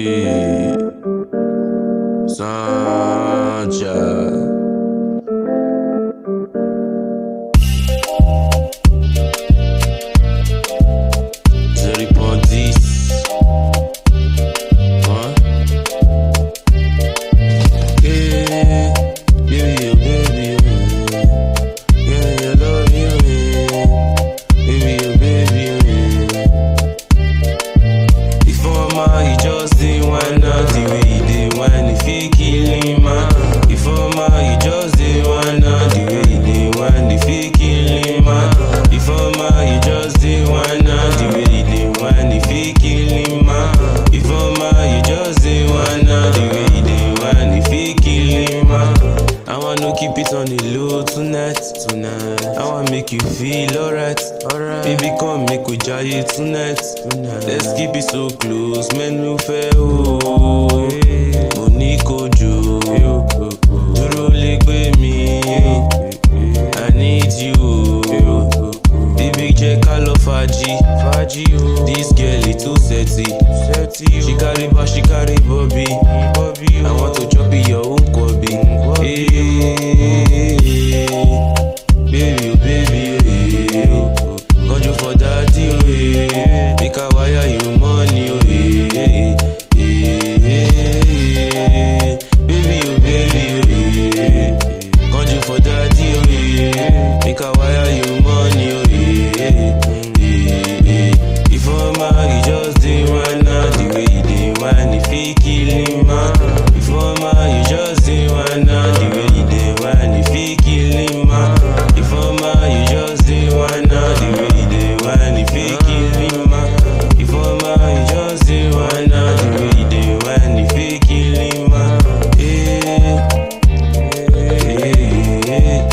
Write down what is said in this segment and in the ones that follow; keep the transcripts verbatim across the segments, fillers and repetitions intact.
Hey, Sanja. zero point dix. Huh? Yeah, baby, oh baby, oh. Yeah, I love you, yeah. Baby, oh baby, oh yeah. Before my, you just didn't want not the way you did when if you killing man. Before my, you just didn't want not the way you did when if you killing man. Before my, you just didn't want not the way you did when if you killing man. Before my, you just didn't want not the way you did when if you killing man. I wanna keep it on the low tonight, tonight. I wanna make you feel alright, alright. Baby, come make we jolly tonight, tonight. Let's keep it so close, man. No fair, oh. Money kojo, duro le gbe mi. I need you, baby. Jẹ́ ká lọ fàájì, fàájì o. This girl is too sexy, sexy. She carry back, she carry bobby, bobby. I want to chop it your own kobi. Hey, baby, oh baby, oh. Conjure for daddy, oh yeah. Make a wire you money, oh yeah. Baby, oh baby, oh yeah. Conjure for daddy, oh yeah. Make a wire you money, oh yeah. Before my, you just didn't want not the way you did when if he killing man. Before my, you just didn't want not the way you did when if he killing man. Before my, you just didn't want not the way you did when if he killing man. Before my, you just didn't want not the way you did when if he killing man. Yeah. Yeah,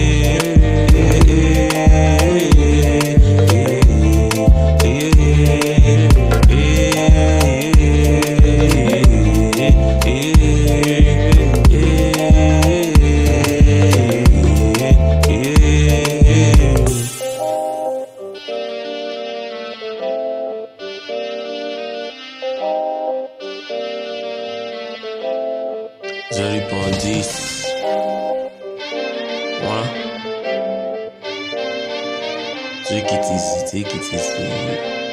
zero point dix. One. Take it easy, take it easy.